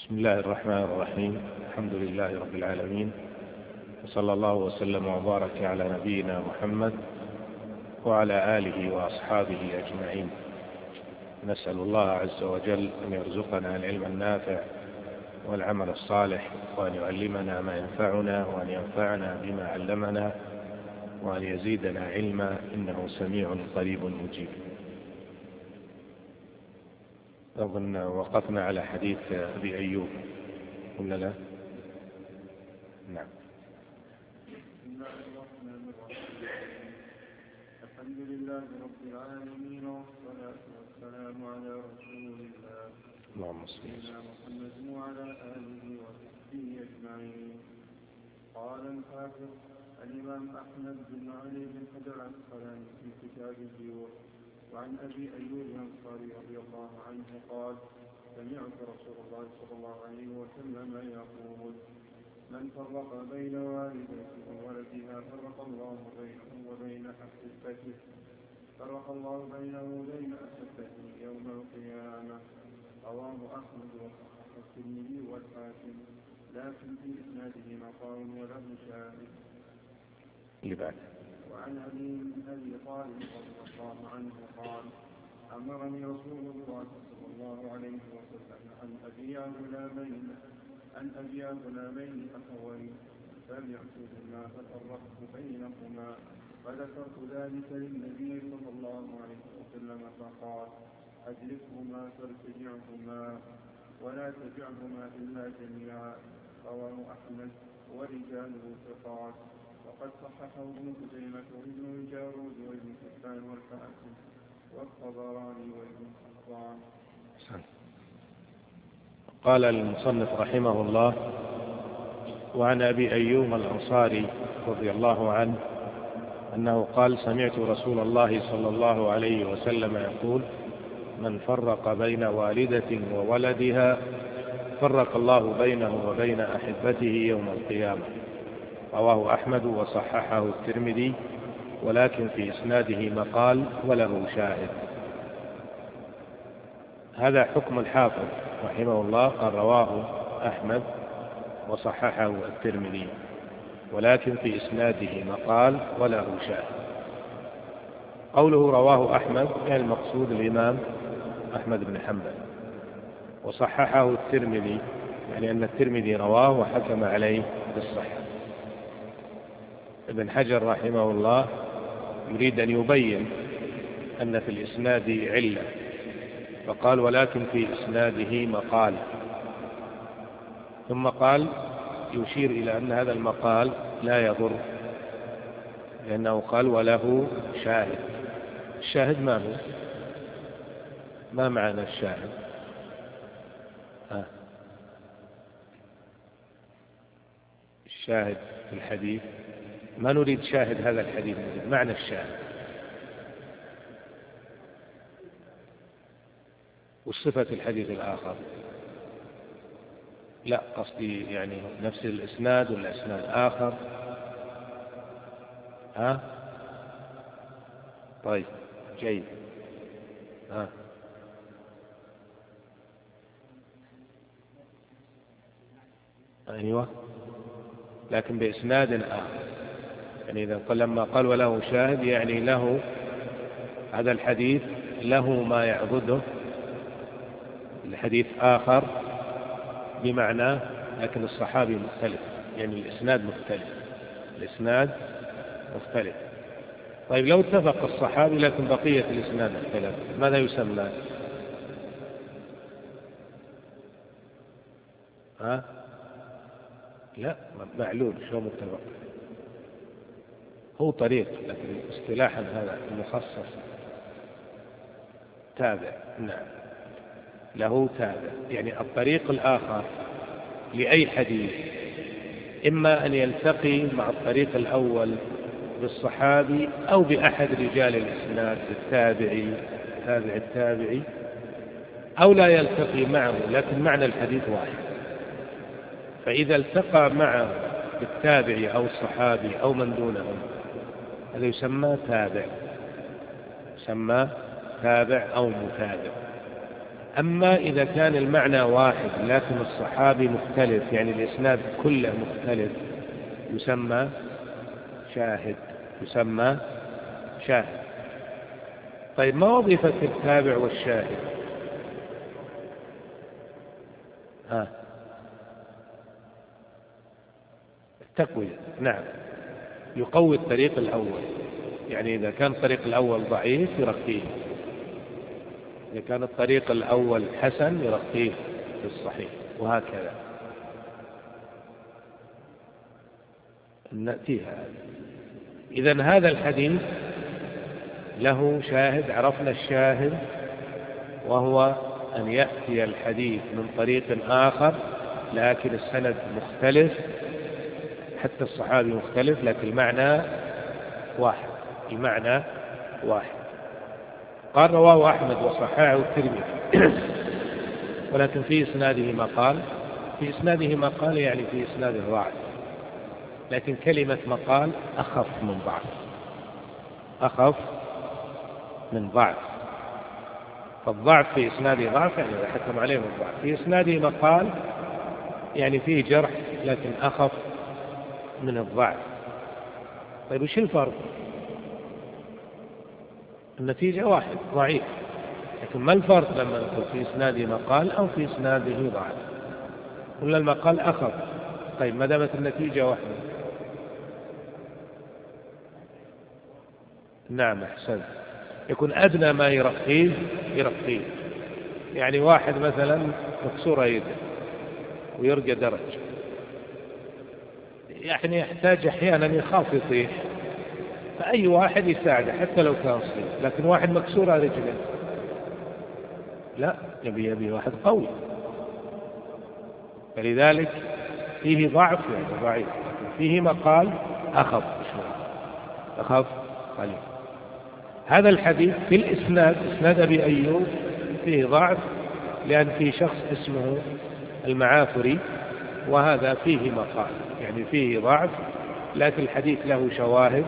بسم الله الرحمن الرحيم. الحمد لله رب العالمين، وصلى الله وسلم وبارك على نبينا محمد وعلى آله وأصحابه أجمعين. نسأل الله عز وجل أن يرزقنا العلم النافع والعمل الصالح، وأن يعلمنا ما ينفعنا، وأن ينفعنا بما علمنا، وأن يزيدنا علما، إنه سميع قريب مجيب. أظن وقفنا على حديث أبي أيوب ولا لا؟ نعم. بسم الله الرحمن الرحيم. الحمد لله رب العالمين، والصلاة والسلام على رسول الله اللهم صل سيدنا محمد وعلى آله وصحبه أجمعين. قال الحافظ الإمام أحمد بن علي بن حجر العسقلاني في كتابه وعن أبي أيوب الأنصاري رضي الله عنه قال: سمعت رسول الله صلى الله عليه وسلم يقول: من فرق بين والدته وولدها فرق الله بينه وبين أحبته يوم القيامة. رواه أحمد وصححه الترمذي والحاكم، لكن في إسناده مقال وله شاهد. وعن علي بن أبي طالب رضي الله عنه قال: أمرني رسول الله صلى الله عليه وسلم أن أبيع غلامين أخوين، فبعتهما ففرقت بينهما، فذكرت ذلك للنبي صلى الله عليه وسلم فقال: أدركهما فارتجعهما ولا تبعهما إلا جميعا. رواه أحمد ورجاله ثقات، وقد صححه ابن خزيمة وابن الجارود وابن حبان والحاكم والطبراني وابن حبان. قال المصنف رحمه الله: وعن أبي أيوب الأنصاري رضي الله عنه أنه قال: سمعت رسول الله صلى الله عليه وسلم يقول: من فرق بين والدة وولدها فرق الله بينه وبين أحبته يوم القيامة. رواه أحمد وصححه الترمذي، ولكن في إسناده مقال وله شاهد. هذا حكم الحافظ رحمه الله، قال رواه أحمد وصححه الترمذي، ولكن في إسناده مقال وله شاهد. قوله رواه أحمد يعني المقصود الإمام أحمد بن حنبل، وصححه الترمذي يعني أن الترمذي رواه وحكم عليه بالصحة. ابن حجر رحمه الله يريد أن يبين أن في الإسناد علة، فقال: ولكن في إسناده مقال، ثم قال يشير إلى أن هذا المقال لا يضر، لأنه قال وله شاهد. الشاهد ما هو؟ ما معنى الشاهد؟ الشاهد في الحديث ما نريد شاهد هذا الحديث، معنى الشاهد والصفة الحديث الآخر. لا، قصدي يعني نفس الإسناد ولا إسناد آخر؟ طيب جيد. أيوة، لكن بإسناد آخر. يعني إذا لما قال وله شاهد يعني له هذا الحديث له ما يعضده الحديث آخر بمعناه، لكن الصحابي مختلف، يعني الإسناد مختلف. طيب لو اتفق الصحابي لكن بقية الإسناد اختلف، ماذا يسمى؟ لا، معلول. شو متفق؟ هو طريق، لكن اصطلاحا هذا المخصص تابع. نعم، له تابع، يعني الطريق الآخر لأي حديث إما أن يلتقي مع الطريق الأول بالصحابي أو بأحد رجال الإسناد التابعي، أو لا يلتقي معه لكن معنى الحديث واحد. فإذا التقى معه بالتابعي أو الصحابي أو من دونهم، هذا يسمى تابع أو متابع. أما إذا كان المعنى واحد لكن الصحابي مختلف، يعني الإسناد كله مختلف، يسمى شاهد. يسمى شاهد. طيب ما وظيفة التابع والشاهد؟ التقوية. نعم، يقوي الطريق الأول. يعني إذا كان الطريق الأول ضعيف يرقيه، إذا كان الطريق الأول حسن يرقيه في الصحيح، وهكذا نأتيها. إذن هذا الحديث له شاهد، عرفنا الشاهد، وهو أن يأتي الحديث من طريق آخر لكن السند مختلف، حتى الصحابي مختلف، لكن المعنى واحد. المعنى واحد. قال رواه أحمد وصححه الترمذي ولكن في إسناده مقال. في إسناده مقال يعني في إسناده ضعف، لكن كلمة مقال أخف من ضعف. أخف من ضعف. فالضعف في إسناده ضعف، يعني حكم عليه بالضعف. في إسناده مقال يعني فيه جرح لكن أخف من الضعف. طيب وش الفرق؟ النتيجة واحد، ضعيف. لكن ما الفرق لما نقول في إسناده مقال أو في إسناده ضعف؟ ولا المقال أخف؟ طيب ما دامت النتيجة واحدة. نعم أحسنت. يكون أدنى ما يرقيه. يعني واحد مثلا مكسورة يده ويرقى درج، يعني يحتاج أحيانا يخاف يطيح، فأي واحد يساعده حتى لو كان صغير. لكن واحد مكسورة رجله لا، يبي واحد قوي. فلذلك فيه ضعف يعني ضعيف، فيه مقال أخف شوي، أخف قليل. هذا الحديث في الإسناد، إسناد أبي أيوب، فيه ضعف لأن فيه شخص اسمه المعافري، وهذا فيه مقال، يعني فيه ضعف، لكن الحديث له شواهد.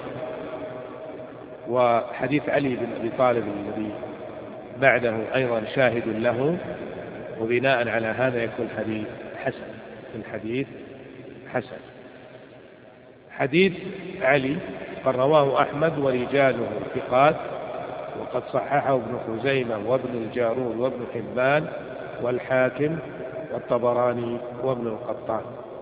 وحديث علي بن أبي طالب الذي بعده أيضا شاهد له، وبناء على هذا يكون حديث حسن. الحديث حسن. حديث علي قد رواه أحمد ورجاله ثقات، وقد صححه ابن خزيمة وابن الجارود وابن حبان والحاكم والطبراني وابن القطان.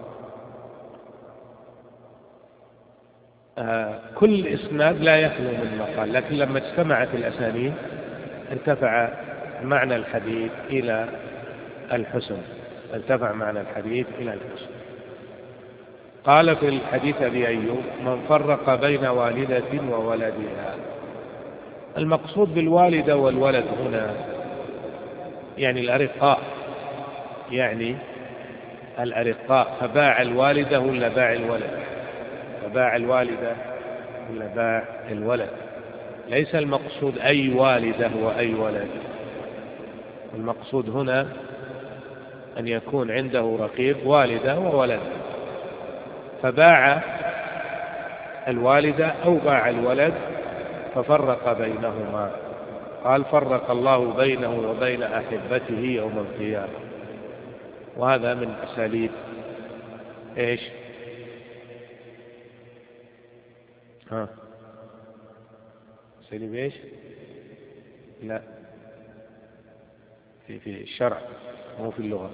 كل إسناد لا يخلو من مقال، لكن لما اجتمعت الأسانيد ارتفع معنى الحديث إلى الحسن. ارتفع معنى الحديث إلى الحسن. قال في الحديث أبي أيوب: من فرق بين والدة وولدها. المقصود بالوالدة والولد هنا يعني الأرقاء، يعني الأرقاء. فباع الوالدة ولا باع الولد؟ فباع الوالدة ولا باع الولد؟ ليس المقصود أي والدة وأي ولد. المقصود هنا أن يكون عنده رقيق والدة وولد، فباع الوالدة أو باع الولد ففرق بينهما. قال: فرق الله بينه وبين أحبته يوم القيامة. وهذا من أساليب إيش؟ أساليب إيش؟ لا، في الشرع مو في اللغة.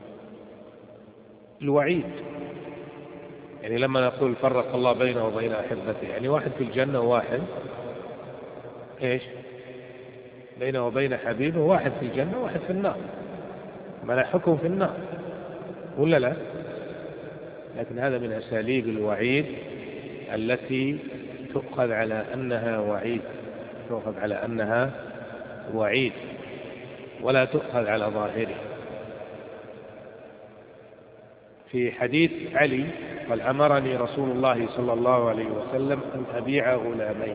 الوعيد، يعني لما نقول فرق الله بينه وبين أحبته، يعني واحد في الجنة وواحد إيش؟ بينه وبين حبيبه، واحد في الجنة وواحد في النار. ما لا حكم في النار ولا لا؟ لكن هذا من أساليب الوعيد التي تؤخذ على أنها وعيد، تؤخذ على أنها وعيد ولا تؤخذ على ظاهره. في حديث علي قال: أمرني رسول الله صلى الله عليه وسلم أن أبيع غلامين.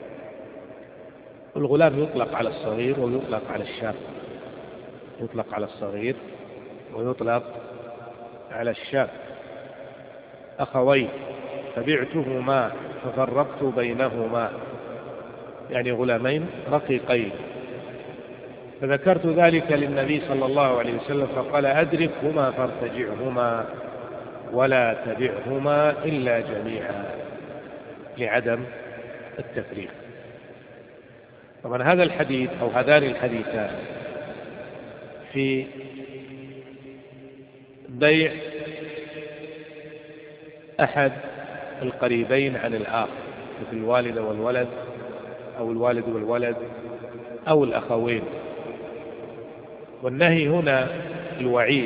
الغلام يطلق على الصغير ويطلق على الشاب، يطلق على الصغير ويطلق على الشاب. أخوين فبعتهما ففرقت بينهما، يعني غلامين رقيقين فذكرت ذلك للنبي صلى الله عليه وسلم فقال أدركهما فارتجعهما ولا تبعهما إلا جميعا لعدم التفريق. طبعا هذا الحديث أو هذان الحديثان في بيع أحد القريبين عن الآخر مثل الوالد والولد أو الوالد والولد أو الأخوين، والنهي هنا الوعيد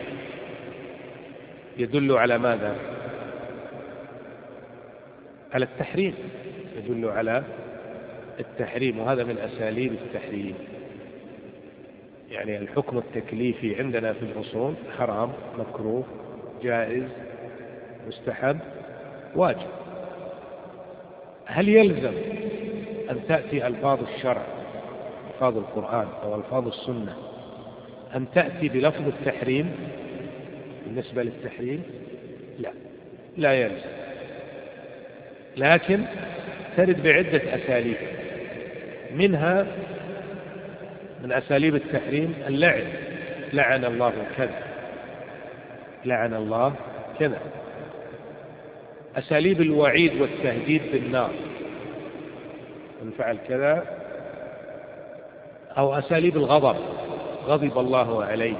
يدل على ماذا؟ على التحريم، يدل على التحريم، وهذا من أساليب التحريم. يعني الحكم التكليفي عندنا في الأصول حرام، مكروه، جائز، مستحب، واجب. هل يلزم أن تأتي ألفاظ الشرع، ألفاظ القرآن أو ألفاظ السنة، أن تأتي بلفظ التحريم بالنسبة للتحريم؟ لا، لا يلزم، لكن ترد بعدة أساليب. منها من أساليب التحريم اللعن، لعن الله كذا، لعن الله كذا. أساليب الوعيد والتهديد بالنار من فعل كذا، أو أساليب الغضب، غضب الله عليه،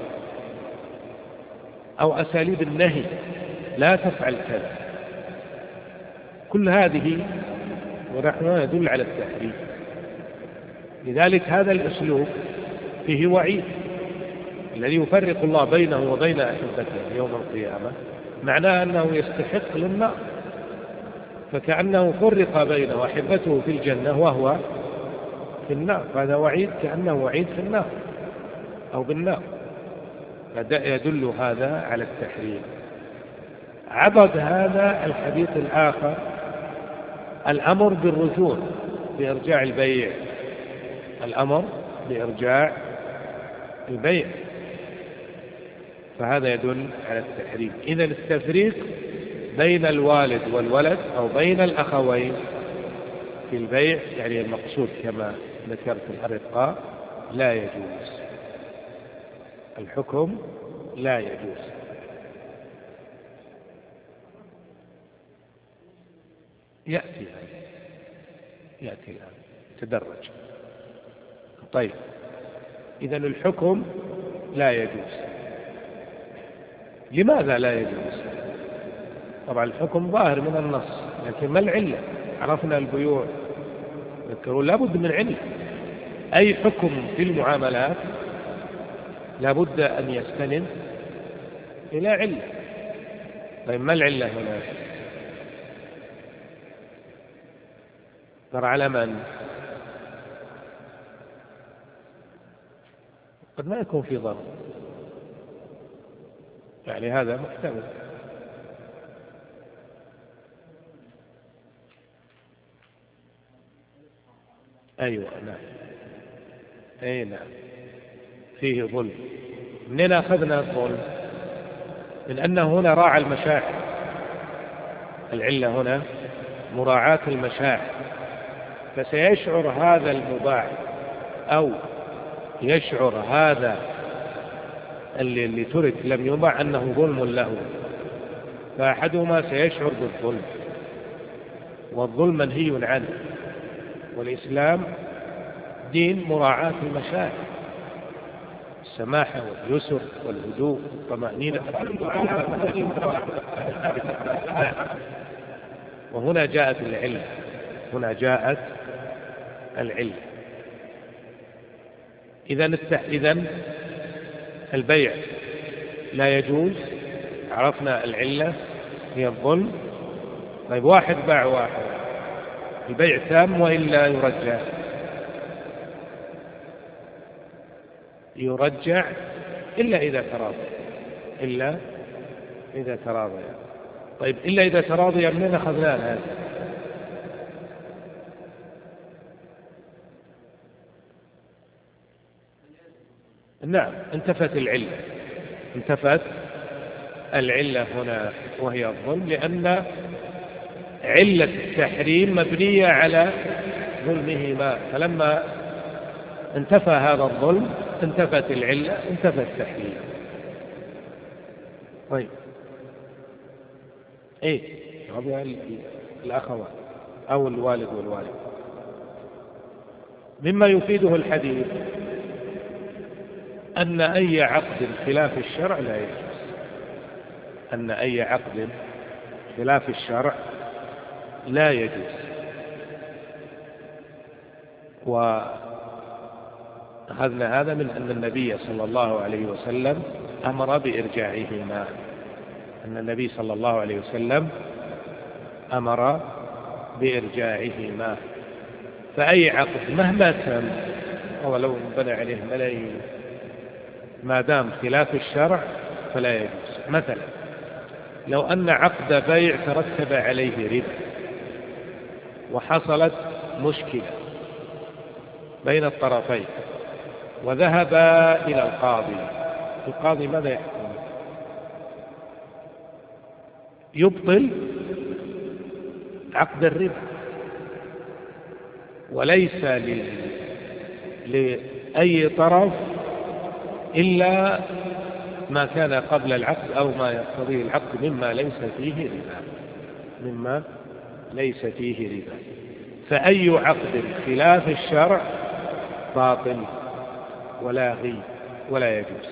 أو أساليب النهي، لا تفعل كذا. كل هذه ونحن يدل على التحريم. لذلك هذا الأسلوب فيه وعيد، الذي يفرق الله بينه وبين أحبته يوم القيامة معناه أنه يستحق للنار، فكأنه فرق بينه وأحبته في الجنة وهو في النار، فهذا وعيد كأنه وعيد في النار أو بالنار، يدل هذا على التحريم. عضد هذا الحديث الآخر الأمر بالرجوع، بإرجاع البيع، الأمر بإرجاع البيع، فهذا يدل على التحريم. إذن التفريق بين الوالد والولد أو بين الأخوين في البيع، يعني المقصود كما ذكرت الأرقاء، لا يجوز، الحكم لا يجوز. يأتي الآن تدرج. طيب، إذن الحكم لا يجوز. لماذا لا يجوز؟ طبعا الحكم ظاهر من النص، لكن ما العلة؟ عرفنا البيوع ذكروا لابد من علة. أي حكم في المعاملات لابد أن يستند إلى علة. طيب ما العلة هنا؟ ترى على من؟ قد ما يكون في ضرر، يعني هذا محتمل. أيوة نعم، أي نعم، فيه ظلم. منين أخذنا الظلم؟ من أنه هنا راعى المشاعر. العلة هنا مراعاة المشاعر، فسيشعر هذا المباع أو يشعر هذا اللي ترك لم يباع أنه ظلم له، فأحدهما سيشعر بالظلم، والظلم منهي عنه، والإسلام دين مراعاة المشاعر، السماحة واليسر والهدوء والطمأنينة. وهنا جاءت العلة، هنا جاءت العلة. إذن البيع لا يجوز، عرفنا العلة هي الظلم. طيب واحد باع واحد، البيع تام وإلا يرجع إلا إذا تراضي، إلا إذا تراضي. طيب إلا إذا تراضي منين أخذنا هذا؟ نعم، انتفت العلة هنا وهي الظلم، لأن علة التحريم مبنية على ظلمهما، فلما انتفى هذا الظلم، انتفت العلة، انتفى التحليل. طيب ربع الأخوات أو الوالد والوالد. مما يفيده الحديث أن أي عقد خلاف الشرع لا يجوز، أن أي عقد خلاف الشرع لا يجوز. وأخذنا هذا من أن النبي صلى الله عليه وسلم أمر بإرجاعهما، أن النبي صلى الله عليه وسلم أمر بإرجاعهما. فأي عقد مهما كان ولو بنى عليه ملايين ما دام خلاف الشرع فلا يجوز. مثلا لو أن عقد بيع ترتب عليه ربا وحصلت مشكلة بين الطرفين وذهبا إلى القاضي ماذا يحكم؟ يبطل عقد الربا، وليس لأي طرف إلا ما كان قبل العقد أو ما يقتضيه العقد مما ليس فيه ربا. فأي عقد خلاف الشرع باطل ولاغي ولا يجوز.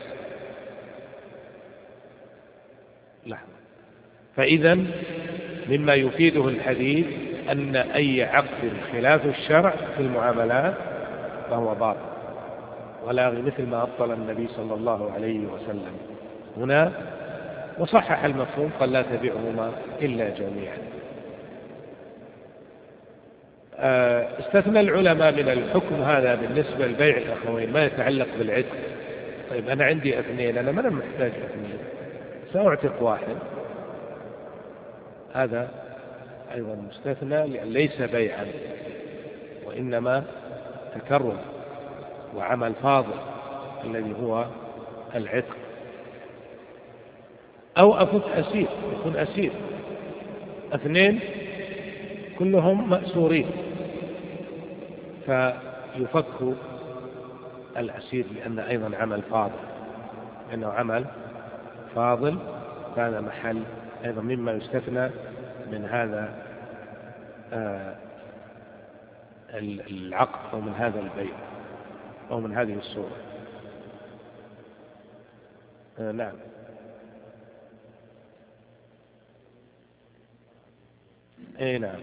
فإذا مما يفيده الحديث أن أي عقد خلاف الشرع في المعاملات فهو باطل ولاغي، مثل ما أبطل النبي صلى الله عليه وسلم هنا، وصحح المفهوم قال لا تبيعهما إلا جميعا. استثنى العلماء من الحكم هذا بالنسبة لبيع الأخوين ما يتعلق بالعتق. طيب أنا عندي اثنين، أنا ما محتاج اثنين، سأعتق واحد، هذا أيضا مستثنى لأن ليس بيعا وإنما تكرم وعمل فاضل الذي هو العتق. أو أفك أسير، يكون أسير اثنين كلهم مأسورين فيفك الأسير لأن أيضا عمل فاضل، لأنه عمل فاضل كان محل أيضا مما يستثنى من هذا العقد أو من هذا البيع أو من هذه الصورة. نعم. نعم.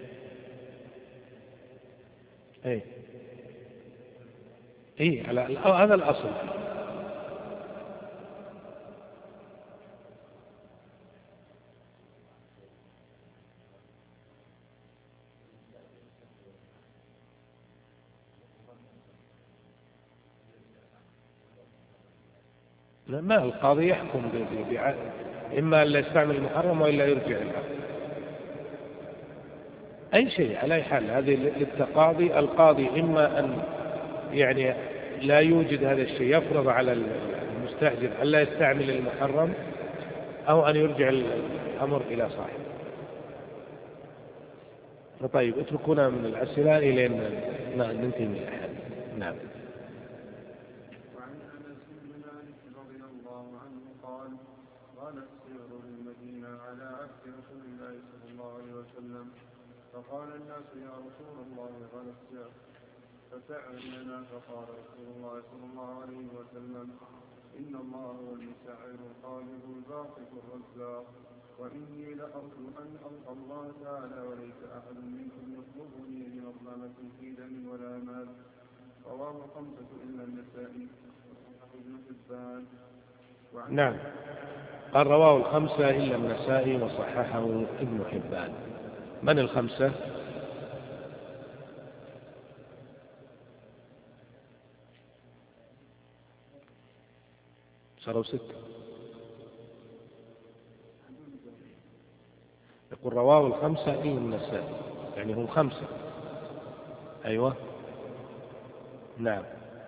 على هذا الأصل. ما القاضي يحكم إما أن يستعمل المحرم وإلا يرجع العقد، أي شيء على أي حال. هذه للتقاضي، القاضي إما أن يعني لا يوجد هذا الشيء يفرض على المستأجر ألا يستعمل المحرم، أو أن يرجع الأمر إلى صاحبه. طيب اتركونا من الأسئلة إلى أن ننتهي من الأحد. نعم. وعن أنس بن مالك رضي الله عنه قال السعر للمدينة على عهد رسول الله صلى الله عليه وسلم، فقال الناس يا رسول الله غلى السعر، فسأل لنا فقال رسول الله صلى الله عليه وسلم إن الله هو المسعر القابض الباسط الرزاق، وإني لأرجو أن ألقى الله تعالى وليس أحد منكم يطلبني بمظلمة في دم ولا مال. رواه الخمسة إلا النسائي وابن حبان. نعم، قال رواه الخمسة إلا النسائي وصححه ابن حبان. من الخمسة؟ صاروا ستة. يقول رواه الخمسة إلا النسائي، يعني هم خمسة. أيوة. نعم.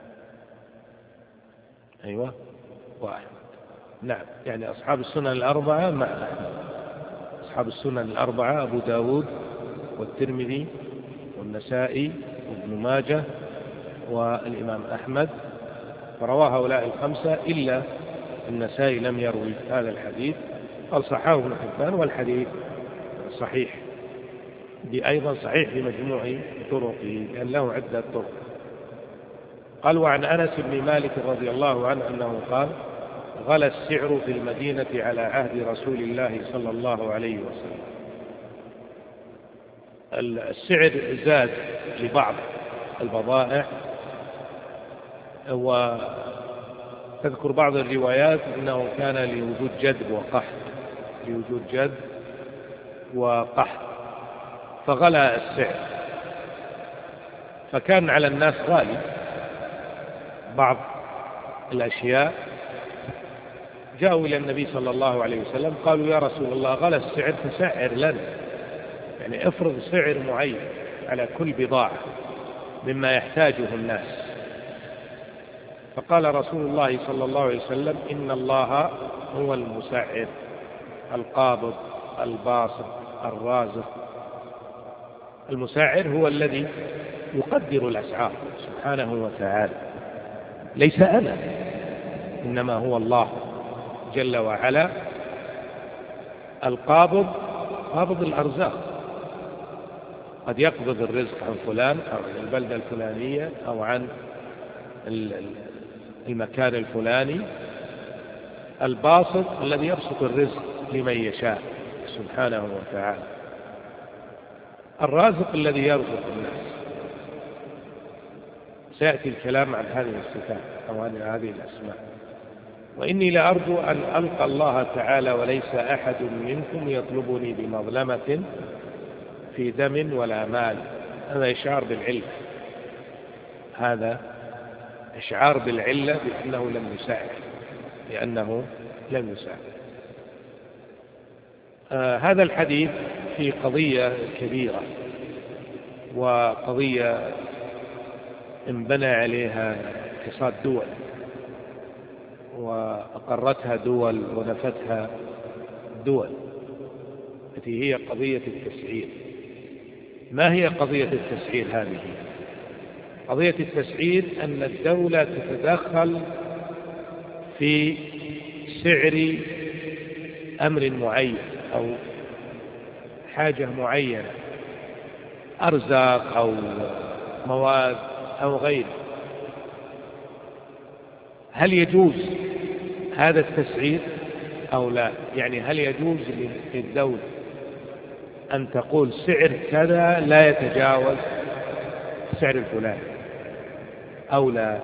أيوة. واحد. نعم، يعني أصحاب السنن الأربعة مع أحمد. أصحاب السنن الأربعة أبو داود والترمذي والنسائي وابن ماجه والإمام أحمد، فرواه هؤلاء الخمسة إلا النسائي لم يروي هذا الحديث، قال صححه ابن حبان والحديث صحيح، أيضا صحيح بمجموع طرقه لأن له عدة طرق. قال وعن أنس بن مالك رضي الله عنه أنه قال غلى السعر في المدينة على عهد رسول الله صلى الله عليه وسلم. السعر زاد لبعض البضائع، وتذكر بعض الروايات أنه كان لوجود جدب وقحط فغلى السعر، فكان على الناس غالي بعض الأشياء. جاءوا إلى النبي صلى الله عليه وسلم قالوا يا رسول الله غلى السعر فسعر لنا، يعني افرض سعر معين على كل بضاعة مما يحتاجه الناس. فقال رسول الله صلى الله عليه وسلم إن الله هو المسعر القابض الباسط الرازق. المسعر هو الذي يقدر الأسعار سبحانه وتعالى، ليس أنا، إنما هو الله جل وعلا القابض، قابض الأرزاق، قد يقبض الرزق عن فلان أو عن البلدة الفلانية أو عن المكان الفلاني. الباسط الذي يبسط الرزق لمن يشاء سبحانه وتعالى. الرازق الذي يرزق الناس. سيأتي الكلام عن هذه الصفات أو عن هذه الأسماء. وإني لأرجو أن ألقى الله تعالى وليس أحد منكم يطلبني بمظلمة في دم ولا مال. هذا إشعار بالعلة، هذا إشعار بالعلة بأنه لم يساعد. هذا الحديث في قضية كبيرة، وقضية انبنى عليها اقتصاد دول، وأقرتها دول ونفتها دول، التي هي قضية التسعير. ما هي قضية التسعير هذه؟ قضية التسعير أن الدولة تتدخل في سعر أمر معين أو حاجة معينة، أرزاق أو مواد أو غيره. هل يجوز هذا التسعير أو لا؟ يعني هل يجوز للدولة أن تقول سعر كذا لا يتجاوز سعر الفلاني أو لا؟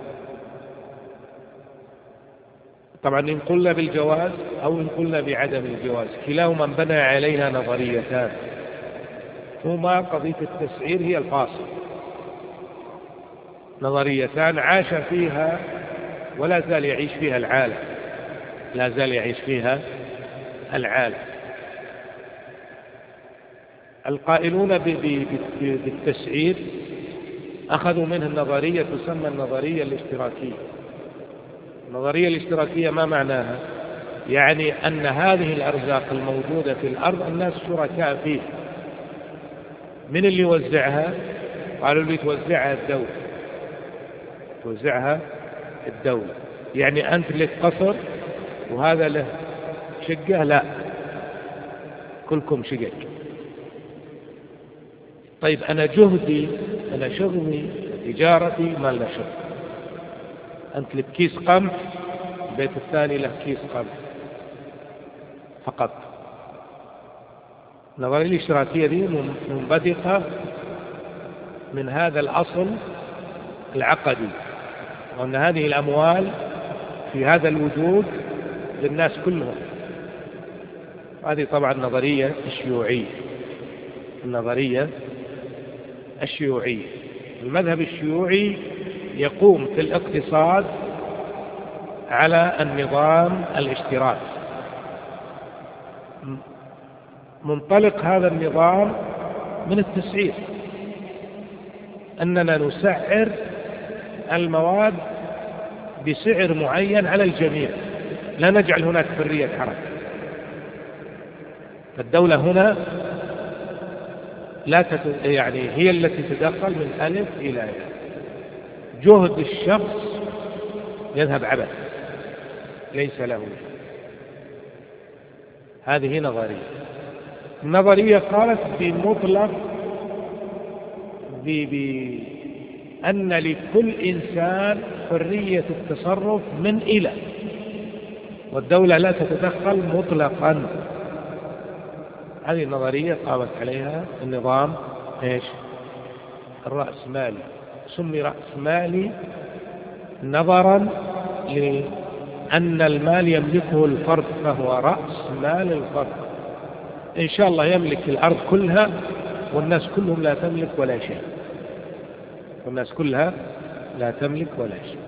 طبعا إن قلنا بالجواز أو إن قلنا بعدم الجواز كلاهما انبنى عليها نظريتان، هما قضية التسعير هي الفاصل، نظريتان عاش فيها ولا زال يعيش فيها العالم، لا زال يعيش فيها العالم. القائلون بالتسعير أخذوا منه النظرية تسمى النظرية الاشتراكية. النظرية الاشتراكية ما معناها؟ يعني أن هذه الأرزاق الموجودة في الأرض الناس شركاء فيها. من اللي يوزعها؟ قالوا اللي توزعها الدولة، توزعها الدولة. يعني أنت لك قصر وهذا له شقة؟ لا، كلكم شقق. طيب أنا جهدي، أنا شغلي، تجارتي ما لنا شغل. أنت لك كيس قمح، البيت الثاني له كيس قمح فقط. النظرية الاشتراكية دي منبثقة من هذا الأصل العقدي، وأن هذه الأموال في هذا الوجود للناس كلهم. هذه طبعا النظرية الشيوعية، النظرية الشيوعية. المذهب الشيوعي يقوم في الاقتصاد على النظام الاشتراكي. منطلق هذا النظام من التسعير، أننا نسعر المواد بسعر معين على الجميع، لا نجعل هناك حرية حركة. فالدولة هنا لا يعني هي التي تدخل من ألف إلى ياء. جهد الشخص يذهب عبث ليس له. هذه نظرية قالت بمطلق بأن لكل إنسان حرية التصرف من إلى، والدولة لا تتدخل مطلقا. هذه النظرية قامت عليها النظام الرأسمالي. سمي رأسمالي نظرا لأن المال يملكه الفرد، فهو رأس مال الفرد. إن شاء الله يملك الأرض كلها والناس كلهم لا تملك ولا شيء، والناس كلها لا تملك ولا شيء.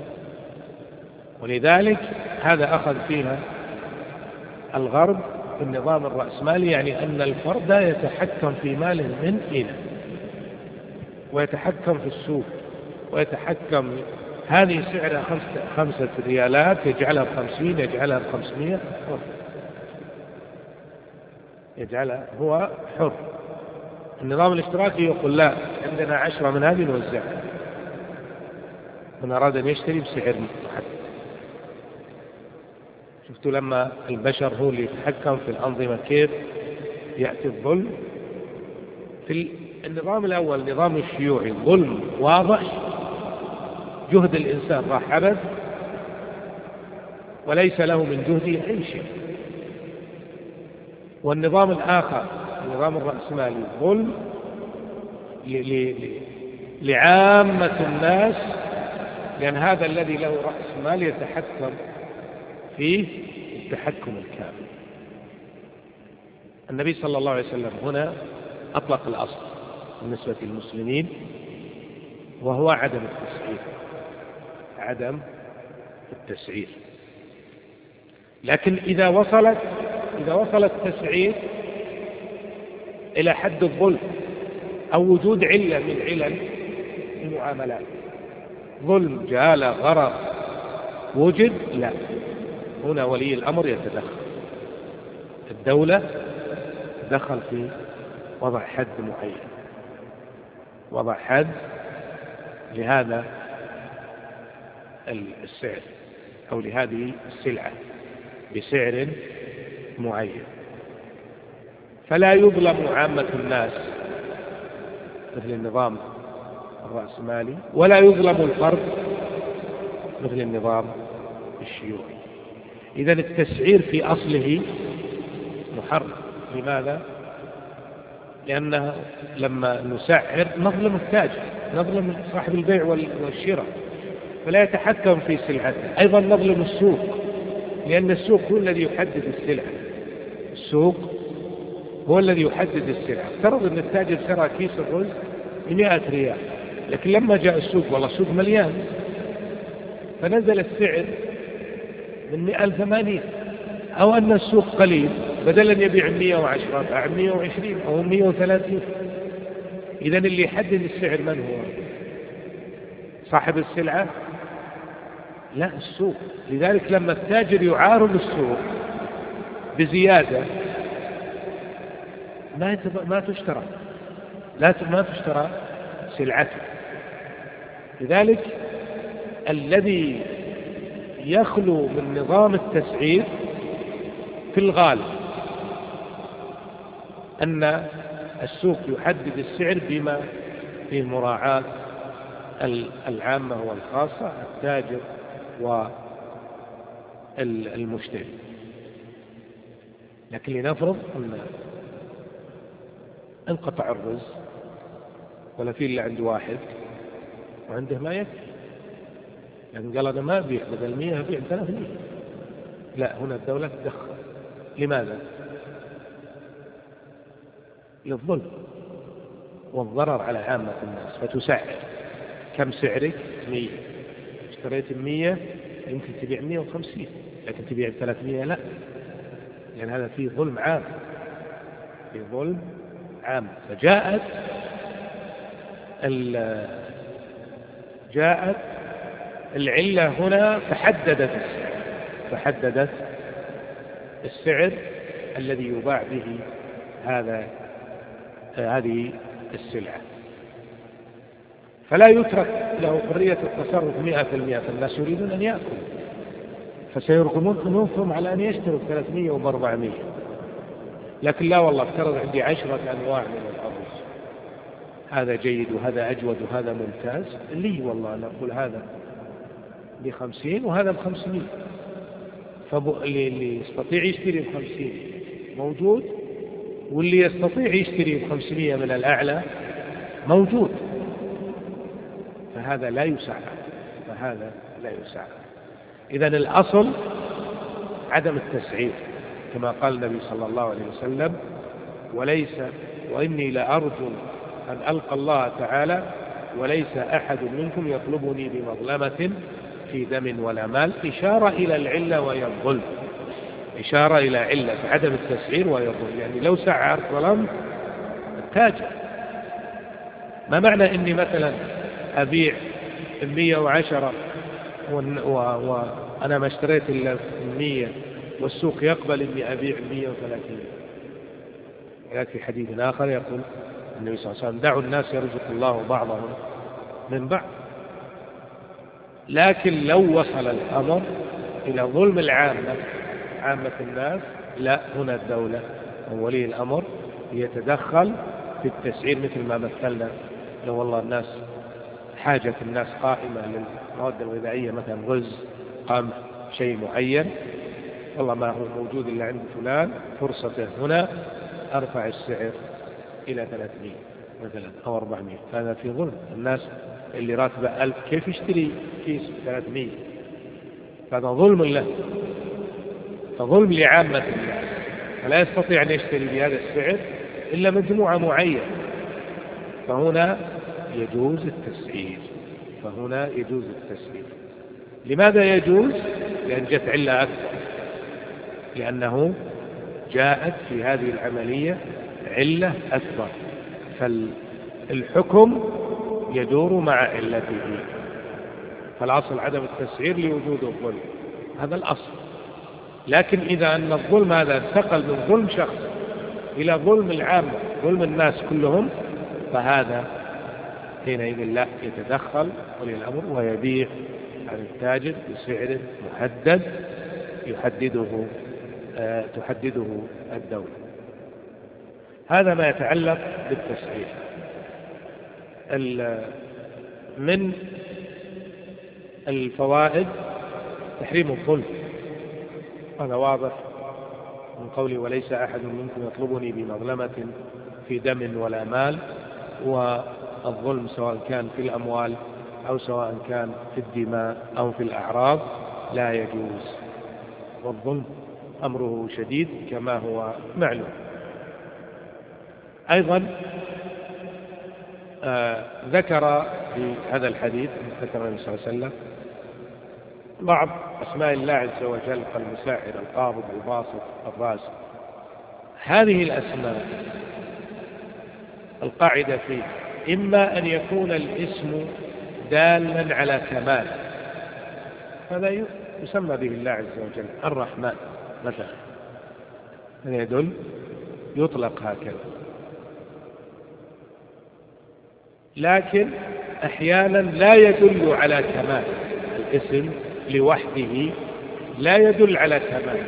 ولذلك هذا أخذ فيها الغرب النظام الرأسمالي، يعني أن الفرد يتحكم في ماله من إلى، ويتحكم في السوق، ويتحكم هذه سعرها 5 ريالات يجعلها ب50، يجعلها ب500، يجعلها هو حر. النظام الاشتراكي يقول لا، عندنا 10 من هذه نوزعها، من أراد أن يشتري بسعر محدد. شفتوا لما البشر هو اللي يتحكم في الأنظمة كيف يأتي الظلم؟ في النظام الأول النظام الشيوعي ظلم واضح، جهد الإنسان راح عبث وليس له من جهده أي شيء. والنظام الآخر النظام الرأسمالي ظلم لعامة الناس، لأن هذا الذي له رأس مال يتحكم فيه التحكم الكامل. النبي صلى الله عليه وسلم هنا أطلق الأصل بالنسبة للمسلمين، وهو عدم التسعير. لكن إذا وصل التسعير إلى حد الظلم أو وجود علة من علل المعاملات، ظلم، جهالة، غرر وجد، لا، هنا ولي الأمر يتدخل. الدولة تدخل في وضع حد معين، وضع حد لهذا السعر أو لهذه السلعة بسعر معين، فلا يظلم عامة الناس مثل النظام الرأسمالي، ولا يظلم الفرد مثل النظام الشيوعي. إذن التسعير في أصله محرم. لماذا؟ لأنه لما نسعر نظلم التاجر، نظلم صاحب البيع والشراء، فلا يتحكم في سلعته. أيضا نظلم السوق، لأن السوق هو الذي يحدد السلعة. السوق هو الذي يحدد السلعة. افترض أن التاجر شرى كيس الرز ب100 ريال، لكن لما جاء السوق والله السوق مليان، فنزل السعر من 100 إلى 80. أو أن السوق قليل، بدل أن يبيع 110 باع 120 أو 130. إذن اللي يحدد السعر من هو؟ صاحب السلعة؟ لا، السوق. لذلك لما التاجر يعارض السوق بزيادة ما تشترى سلعته. لذلك الذي يخلو من نظام التسعير في الغالب أن السوق يحدد السعر بما فيه مراعاة العامة والخاصة، التاجر والمشتري. لكن لنفرض أن انقطع الرز ولا فيه إلا عند واحد وعنده ما يكفي، لأن قال أنا ما أبيع، بدل 100 أبيع 300. لا، هنا الدولة تدخل. لماذا؟ للظلم والضرر على عامة الناس، فتسعر. كم سعرك؟ 100. اشتريت 100 يمكن تبيع 150، لكن تبيع 300 لا، لأن هذا فيه ظلم عام، فيه ظلم عام. فجاءت العلة هنا فحددت السعر الذي يباع به هذه السلعة. فلا يترك له حرية التصرف 100%، فالناس يريدون أن يأكلوا، فسيرغمون أنوفهم على أن يشتروا 300 و400. لكن لا والله، افترض عندي 10 أنواع من الأرز، هذا جيد وهذا أجود وهذا ممتاز، لي والله أنا أقول هذا ب50 وهذا ب500، فاللي يستطيع يشتري ب50 موجود، واللي يستطيع يشتري ب500 من الأعلى موجود، فهذا لا يساعد، إذن الأصل عدم التسعير كما قال النبي صلى الله عليه وسلم: وإني لأرجو أن ألقى الله تعالى وليس أحد منكم يطلبني بمظلمة في دم ولا مال، إشارة إلى العلة وهي الظلم، إشارة إلى علة عدم التسعير وهي الظلم. يعني لو سعر ظلمت التاجر. ما معنى إني مثلا أبيع 110 وأنا ما اشتريت إلا 100 والسوق يقبل إني أبيع 130؟ ولكن في حديث آخر يقول النبي صلى الله عليه وسلم: دعوا الناس يرزق الله بعضهم من بعض. لكن لو وصل الأمر إلى ظلم عامة الناس، لا، هنا الدولة أو ولي الأمر يتدخل في التسعير، مثل ما مثلنا لو والله الناس حاجة الناس قائمة للمواد الغذائية، مثلا رز، قمح، شيء معين، والله ما هو موجود إلا عند فلان، فرصته هنا أرفع السعر إلى 300 مثلا أو 400. هذا في ظلم. الناس اللي راتبه 1000 كيف يشتري كيس 300؟ هذا ظلم له، فظلم لعامة الناس، فلا يستطيع أن يشتري بهذا السعر إلا مجموعة معينة، فهنا يجوز التسعير. لماذا يجوز؟ لأن جت علة أكثر، لأنه جاءت في هذه العملية علة أكبر، فالحكم يدور مع علته، فالأصل عدم التسعير لوجود الظلم، هذا الأصل. لكن إذا أن الظلم هذا انتقل من ظلم شخص إلى ظلم العامة، ظلم الناس كلهم، فهذا حينئذ لا، يتدخل ولي الأمر ويبيع عن التاجر بسعر محدد تحدده الدولة. هذا ما يتعلق بالتسعير. من الفوائد تحريم الظلم، هذا واضح من قوله: وليس أحد منكم يطلبني بمظلمة في دم ولا مال. والظلم سواء كان في الأموال أو سواء كان في الدماء أو في الأعراض لا يجوز، والظلم أمره شديد كما هو معلوم. أيضا ذكر في هذا الحديث ذكر النبي صلى الله عليه وسلم بعض أسماء الله عز وجل كالمساعر، القابض، الباسط، الرازق. هذه الأسماء القاعدة فيه إما أن يكون الاسم دالا على كمال، هذا يسمى به الله عز وجل الرحمن مثلا، هذا يدل يطلق هكذا. لكن أحيانا لا يدل على كمال، الاسم لوحده لا يدل على كمال،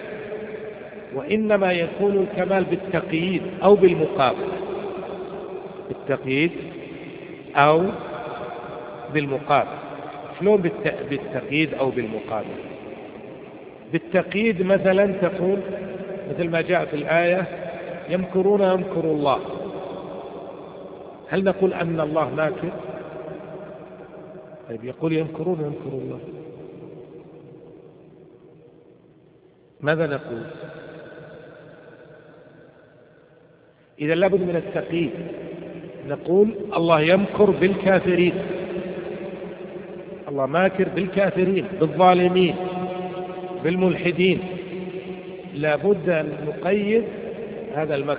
وإنما يكون الكمال بالتقييد أو بالمقابل، بالتقييد أو بالمقابل. شلون بالتقييد أو بالمقابل؟ بالتقييد مثلا تقول مثل ما جاء في الآية: يمكرون يمكر الله. هل نقول أن الله ماكر؟ طيب يقول يمكرون يمكر الله، ماذا نقول؟ إذا لابد من التقييد، نقول الله يمكر بالكافرين، الله ماكر بالكافرين، بالظالمين، بالملحدين، لابد أن نقيد هذا المكر.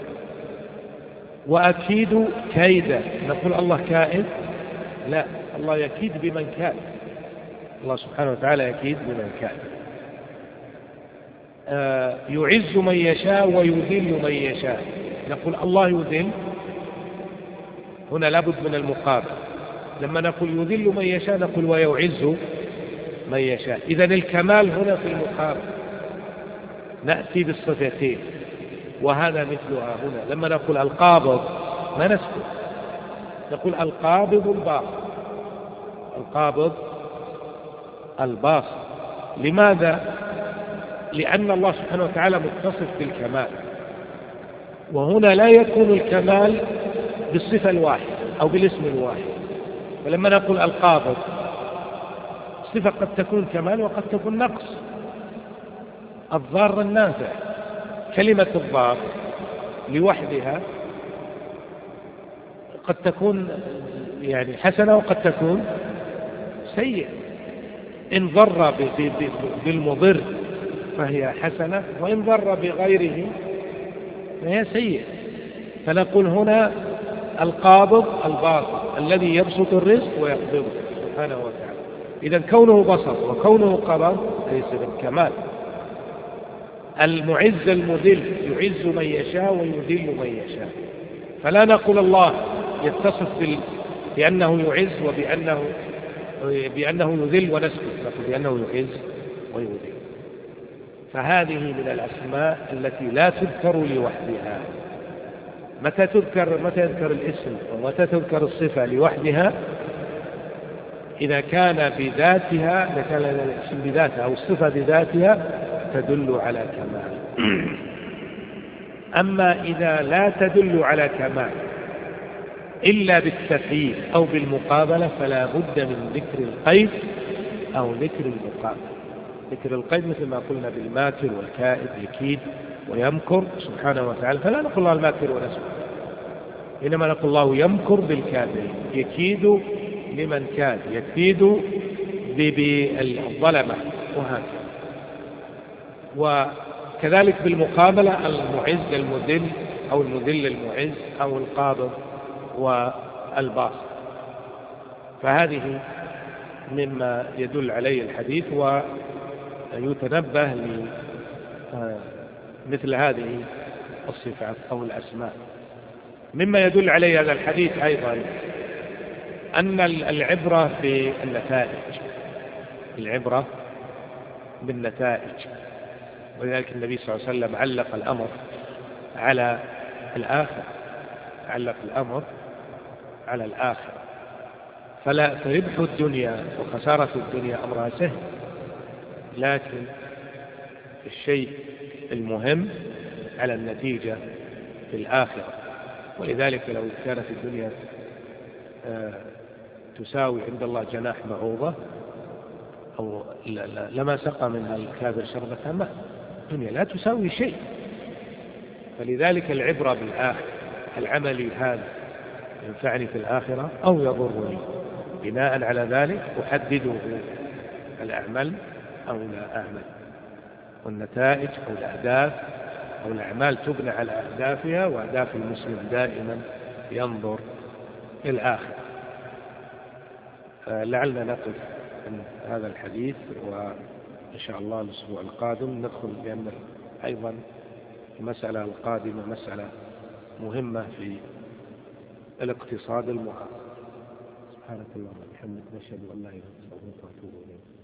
وأكيد كيدا، نقول الله كائد؟ لا، الله يكيد بمن كان، الله سبحانه وتعالى يكيد بمن كان. يعز من يشاء ويذل من يشاء، نقول الله يذل، هنا لابد من المقابل، لما نقول يذل من يشاء نقول ويعز من يشاء. إذن الكمال هنا في المقابل، نأتي بالصفتين، وهذا مثلها هنا. لما نقول القابض ما نسكت، نقول القابض الباسط، القابض الباسط. لماذا؟ لأن الله سبحانه وتعالى متصف بالكمال، وهنا لا يكون الكمال بالصفة الواحدة أو بالاسم الواحد. فلما نقول القابض، الصفة قد تكون كمال وقد تكون نقص. الضار النافع، كلمة الضار لوحدها قد تكون يعني حسنة وقد تكون سيئة. إن ضر بالمضر فهي حسنة، وإن ضر بغيره فهي سيئة. فنقول هنا القابض الباسط الذي يبسط الرزق ويقبضه سبحانه وتعالى. إذا كونه بسط وكونه قبض ليس بالكمال. المعز المذل، يعز من يشاء ويذل من يشاء. فلا نقول الله يتصف بأنه يعز بأنه يذل ونسكت، نقول بأنه يعز ويذل. فهذه من الأسماء التي لا تذكر لوحدها. متى يذكر الاسم ومتى تذكر الصفة لوحدها؟ إذا كان بذاتها، إذا كان الاسم بذاتها أو الصفة بذاتها تدل على كمال. أما إذا لا تدل على كمال إلا بالتفعيل أو بالمقابلة فلا بد من ذكر القيد أو ذكر المقابلة. ذكر القيد مثل ما قلنا بالماكر والكائد يكيد ويمكر سبحانه وتعالى، فلا نقول الله الماكر ونسكت، إنما نقول الله يمكر بالكافرين، يكيد لمن كاد، يكيد بالظلمة، وهكذا. وكذلك بالمقابلة المعز المذل أو المذل المعز أو القابض والباسط. فهذه مما يدل عليه الحديث، ويتنبه لمثل هذه الصفات أو الأسماء. مما يدل عليه هذا الحديث أيضا أن العبرة بالنتائج، العبرة بالنتائج. ولذلك النبي صلى الله عليه وسلم علق الأمر على الآخرة، علق الأمر على الآخرة. فربح الدنيا وخسارة الدنيا أمرها سهل، لكن الشيء المهم على النتيجة في الآخرة. ولذلك لو كانت الدنيا تساوي عند الله جناح بعوضة أو لما سقى منها الكافر شربة ماء، الدنيا لا تساوي شيء. فلذلك العبرة بالآخرة، العمل هذا ينفعني في الآخرة أو يضرني، بناء على ذلك أحدده الأعمال أو لا أعمل، والنتائج أو الأهداف أو الأعمال تبنى على أهدافها، وأهداف المسلم دائما ينظر إلى الآخرة. لعلنا نقف عن هذا الحديث، وإن شاء الله الأسبوع القادم ندخل، لأن أيضا المسألة القادمة مسألة مهمة في الاقتصاد المعاصر. سبحانك اللهم وبحمدك، نشهد أن لا إله إلا أنت، نستغفرك ونتوب إليك.